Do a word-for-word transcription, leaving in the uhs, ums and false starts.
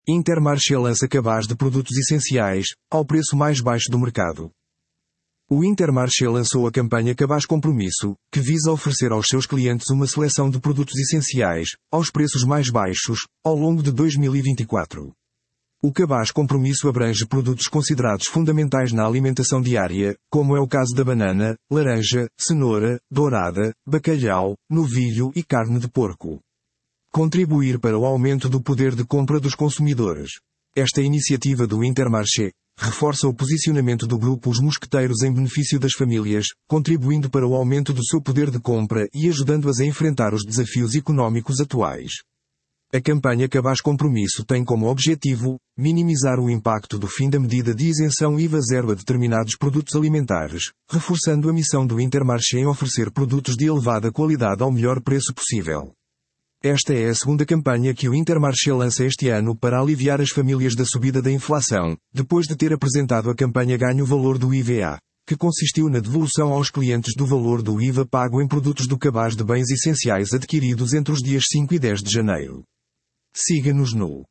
Intermarché lança cabaz de produtos essenciais, ao preço mais baixo do mercado. O Intermarché lançou a campanha Cabaz Compromisso, que visa oferecer aos seus clientes uma seleção de produtos essenciais, aos preços mais baixos, ao longo de dois mil e vinte e quatro. O Cabaz Compromisso abrange produtos considerados fundamentais na alimentação diária, como é o caso da banana, laranja, cenoura, dourada, bacalhau, novilho e carne de porco. Contribuir para o aumento do poder de compra dos consumidores. Esta iniciativa do Intermarché reforça o posicionamento do grupo Os Mosqueteiros em benefício das famílias, contribuindo para o aumento do seu poder de compra e ajudando-as a enfrentar os desafios económicos atuais. A campanha Cabaz Compromisso tem como objetivo minimizar o impacto do fim da medida de isenção I V A zero a determinados produtos alimentares, reforçando a missão do Intermarché em oferecer produtos de elevada qualidade ao melhor preço possível. Esta é a segunda campanha que o Intermarché lança este ano para aliviar as famílias da subida da inflação, depois de ter apresentado a campanha Ganhe o Valor do I V A, que consistiu na devolução aos clientes do valor do I V A pago em produtos do cabaz de bens essenciais adquiridos entre os dias cinco e dez de janeiro. Siga-nos no